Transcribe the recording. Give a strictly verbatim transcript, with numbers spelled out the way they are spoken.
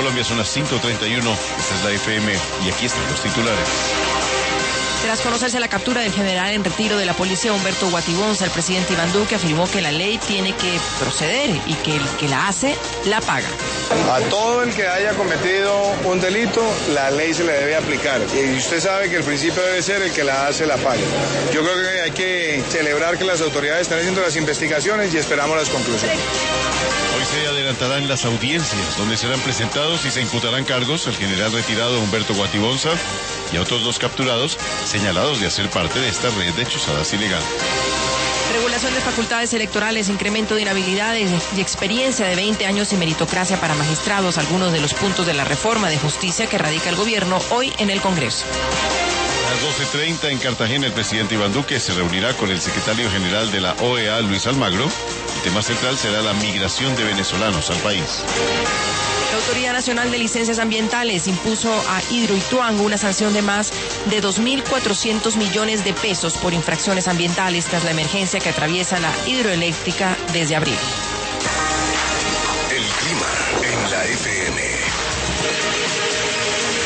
Colombia son las cinco treinta y uno. Esta es la F M y aquí están los titulares. Tras conocerse la captura del general en retiro de la policía Humberto Guatibonza, el presidente Iván Duque afirmó que la ley tiene que proceder y que el que la hace, la paga. A todo el que haya cometido un delito, la ley se le debe aplicar. Y usted sabe que el principio debe ser el que la hace, la paga. Yo creo que hay que celebrar que las autoridades están haciendo las investigaciones y esperamos las conclusiones. Hoy se adelantarán las audiencias, donde serán presentados y se imputarán cargos al general retirado Humberto Guatibonza y a otros dos capturados señalados de hacer parte de esta red de chuzadas ilegales. Regulación de facultades electorales, incremento de inhabilidades y experiencia de veinte años y meritocracia para magistrados, algunos de los puntos de la reforma de justicia que radica el gobierno hoy en el Congreso. A las doce treinta en Cartagena, el presidente Iván Duque se reunirá con el secretario general de la O E A, Luis Almagro. El tema central será la migración de venezolanos al país. La Autoridad Nacional de Licencias Ambientales impuso a Hidroituango una sanción de más de dos mil cuatrocientos millones de pesos por infracciones ambientales tras la emergencia que atraviesa la hidroeléctrica desde abril.